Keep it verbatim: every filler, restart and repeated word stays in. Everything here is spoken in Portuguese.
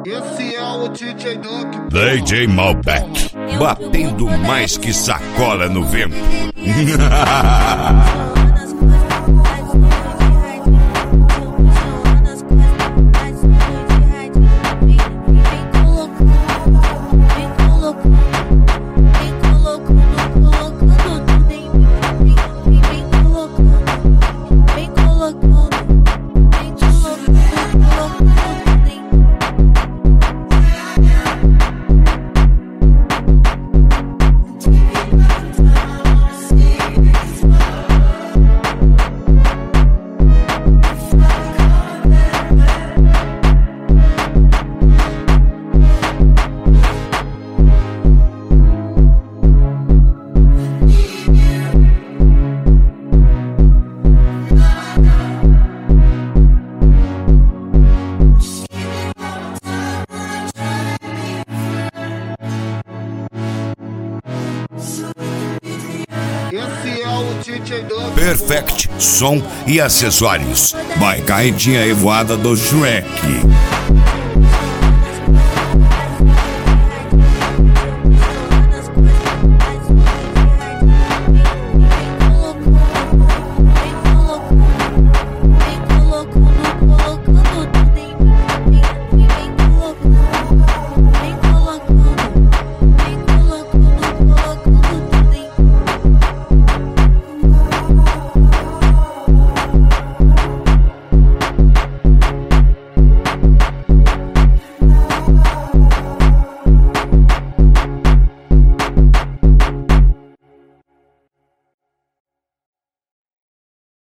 Esse é o D J Duke. D J Malbec, batendo mais que sacola no vento. Esse é o D J Duke. Perfect som e acessórios. Vai, carretinha evoada do Shrek.